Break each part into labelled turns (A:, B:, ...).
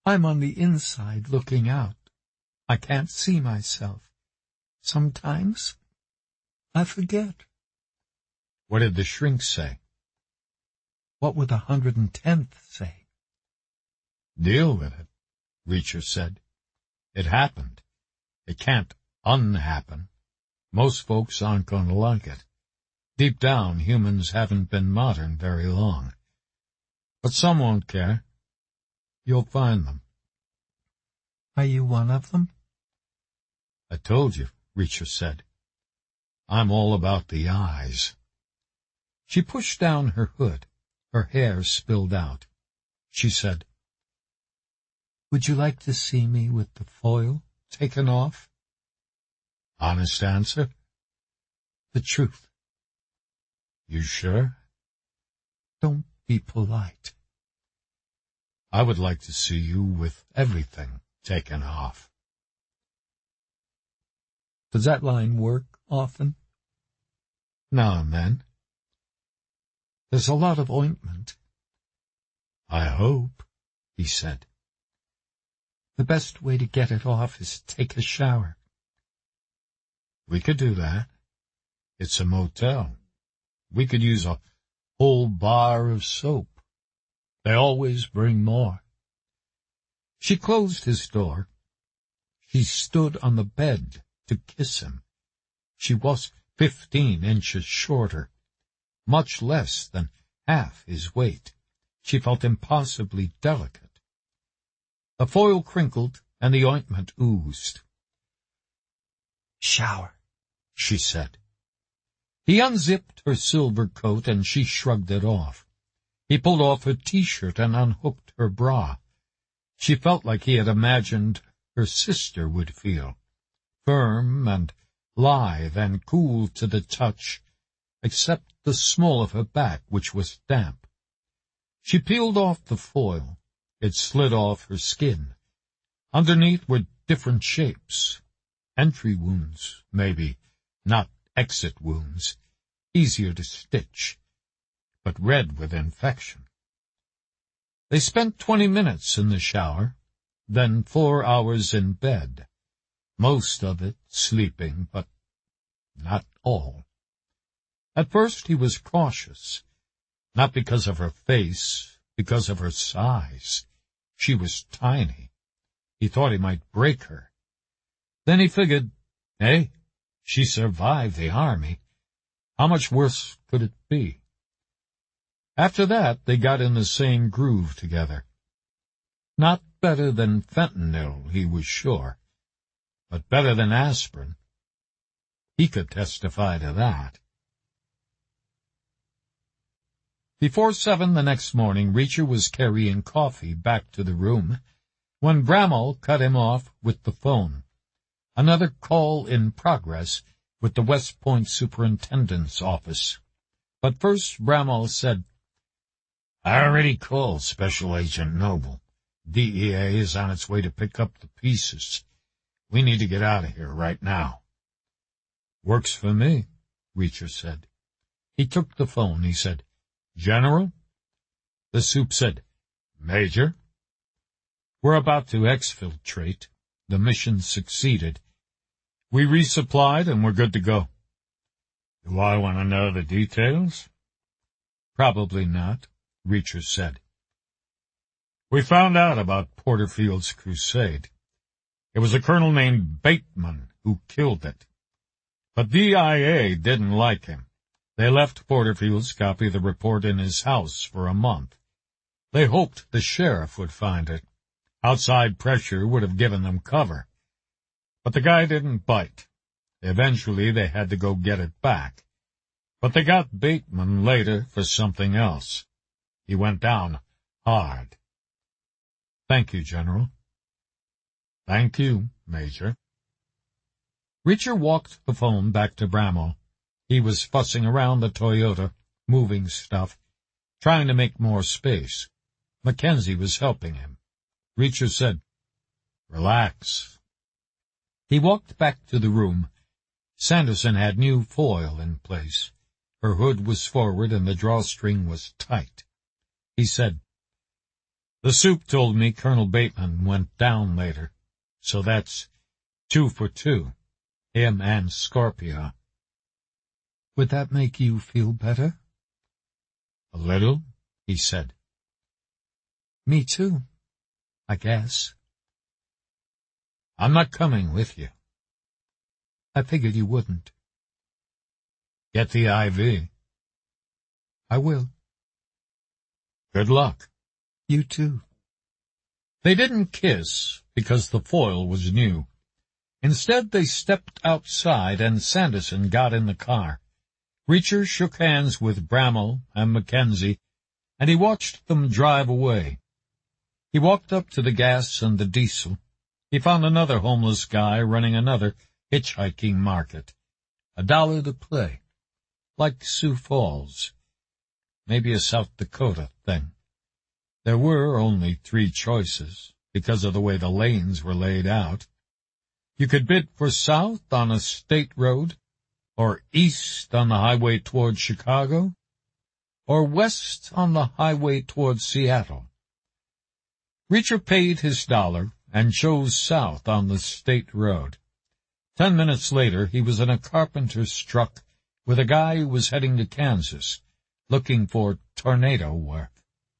A: I'm on the inside looking out. I can't see myself. Sometimes I forget.
B: What did the shrink say?
A: What would the 110th say?
B: Deal with it, Reacher said. It happened. It can't unhappen. Most folks aren't going to like it. Deep down, humans haven't been modern very long. But some won't care. You'll find them.
A: Are you one of them?
B: I told you, Reacher said. I'm all about the eyes. She pushed down her hood. Her hair spilled out. She said,
A: Would you like to see me with the foil taken off?
B: Honest answer?
A: The truth.
B: You sure?
A: Don't be polite.
B: I would like to see you with everything taken off.
A: Does that line work often?
B: Now and then.
A: There's a lot of ointment.
B: I hope, he said.
A: The best way to get it off is to take a shower.
B: We could do that. It's a motel. We could use a whole bar of soap. They always bring more.
A: She closed his door. She stood on the bed to kiss him. She was 15 inches shorter, much less than half his weight. She felt impossibly delicate. The foil crinkled and the ointment oozed. Shower, she said. He unzipped her silver coat and she shrugged it off. He pulled off her T-shirt and unhooked her bra. She felt like he had imagined her sister would feel, firm and lithe and cool to the touch, except the small of her back, which was damp. She peeled off the foil. It slid off her skin. Underneath were different shapes. Entry wounds, maybe, not exit wounds, easier to stitch, but red with infection. They spent 20 minutes in the shower, then 4 hours in bed, most of it sleeping, but not all. At first he was cautious, not because of her face, because of her size. She was tiny. He thought he might break her. Then he figured, hey, she survived the army. How much worse could it be? After that, they got in the same groove together. Not better than fentanyl, he was sure, but better than aspirin. He could testify to that. Before 7 the next morning, Reacher was carrying coffee back to the room when Bramall cut him off with the phone. Another call in progress with the West Point Superintendent's office. But first Bramall said, I already called Special Agent Noble. DEA is on its way to pick up the pieces. We need to get out of here right now. Works for me, Reacher said. He took the phone. He said, General? The soup said, Major? We're about to exfiltrate. The mission succeeded. We resupplied and we're good to go. Do I want to know the details? Probably not, Reacher said. We found out about Porterfield's crusade. It was a colonel named Bateman who killed it. But DIA didn't like him. They left Porterfield's copy of the report in his house for a month. They hoped the sheriff would find it. Outside pressure would have given them cover. But the guy didn't bite. Eventually they had to go get it back. But they got Bateman later for something else. He went down hard. Thank you, General. Thank you, Major. Reacher walked the phone back to Bramall. He was fussing around the Toyota, moving stuff, trying to make more space. Mackenzie was helping him. Reacher said, Relax. He walked back to the room. Sanderson had new foil in place. Her hood was forward and the drawstring was tight. He said, The soup told me Colonel Bateman went down later, so that's 2 for 2, him and Scorpio. Would that make you feel better? A little, he said. Me too, I guess. I'm not coming with you. I figured you wouldn't. Get the IV. I will. Good luck. You too. They didn't kiss because the foil was new. Instead, they stepped outside and Sanderson got in the car. Reacher shook hands with Bramall and Mackenzie, and he watched them drive away. He walked up to the gas and the diesel. He found another homeless guy running another hitchhiking market. $1 to play. Like Sioux Falls. Maybe a South Dakota thing. There were only 3 choices, because of the way the lanes were laid out. You could bid for south on a state road, or east on the highway toward Chicago, or west on the highway toward Seattle. Reacher paid his $1 and chose south on the state road. 10 minutes later, he was in a carpenter's truck with a guy who was heading to Kansas, looking for tornado work.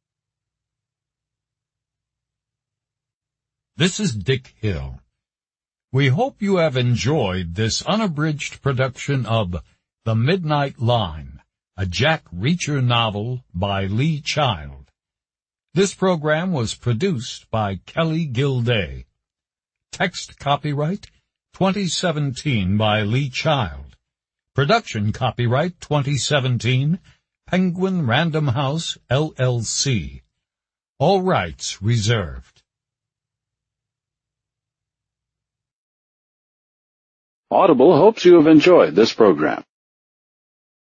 A: This is Dick Hill. We hope you have enjoyed this unabridged production of The Midnight Line, a Jack Reacher novel by Lee Child. This program was produced by Kelly Gilday. Text copyright 2017 by Lee Child. Production copyright 2017, Penguin Random House, LLC. All rights reserved.
C: Audible hopes you have enjoyed this program.